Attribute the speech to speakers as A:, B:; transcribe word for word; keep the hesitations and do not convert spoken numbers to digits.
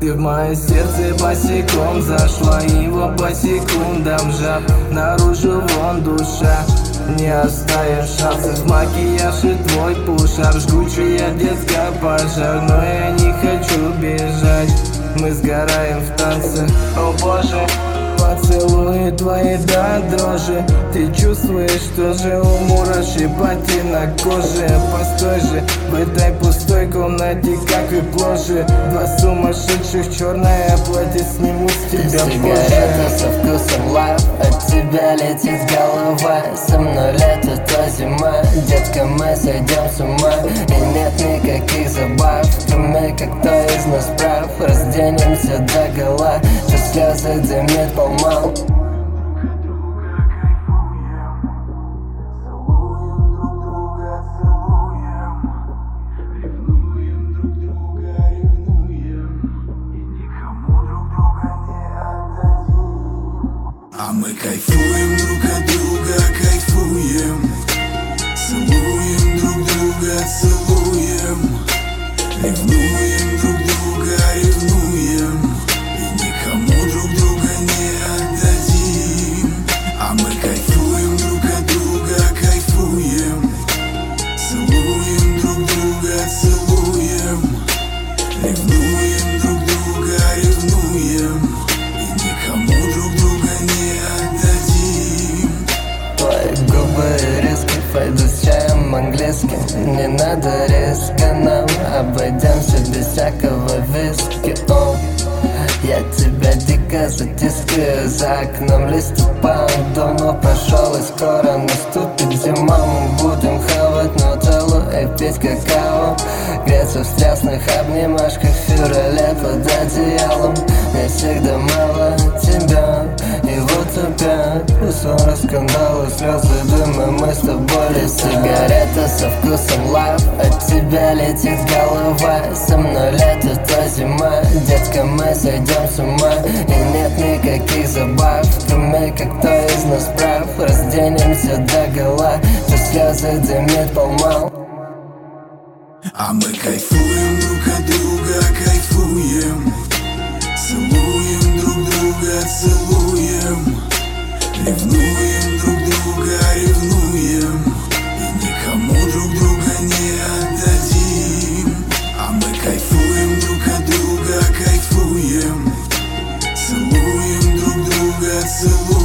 A: Ты в мое сердце босиком зашла, его по секундам жар. Наружу вон душа, не оставим шансов. Макияж и твой пушар, жгучая детская пожар. Но я не хочу бежать, мы сгораем в танце. О боже, поцелуи твои до дрожи. Ты чувствуешь, что же у мураши пати на коже. Постой же в этой пустой комнате, как и пложе. Два сумасшедших, черное платье, сниму с тебя позже.
B: Сигарета со вкусом лав, от тебя летит голова. Со мной лето, то зима, детка, мы сойдем с ума. И нет никаких забав, кроме как кто из нас прав. Разденемся догола, что слезы дымит полмал.
C: А мы кайфуем друг от друга, кайфуем. Целуем друг друга, целуем. Ревнуем друг друга, ревнуем. И никому друг друга не отдадим. А мы кайфуем друг от друга, кайфуем. Целуем друг друга, целуем. Ревнуем друг друга, ревнуем. И никому друг друга не отдадим.
B: Твои губы риски, пойду с чаем английским. Не надо риска, нам обойдемся без всякого виски. О, я тебя дико затискаю, за окном листопад давно прошел и скоро наступит зима. Мы будем хавать нутеллу и пить какао, греться в страстных обнимашках в феврале под одеялом. Мне всегда мало тебя, и вот опять ссоры, скандалы, слезы, дымы, мы с тобой летим. Сигарета со вкусом лав, от тебя летит голова. Со мной лето, то зима, детка, мы сойдем с ума. И нет никаких забав, кроме как кто из нас прав. Разденемся догола, что слезы дымит полмал.
C: А мы кайфуем друг от друга, кайфуем. Целуем друг друга, целуем. Ревнуем друг друга, ревнуем. И никому друг друга не отдадим. А мы кайфуем друг от друга, кайфуем. Целуем друг друга, целуем.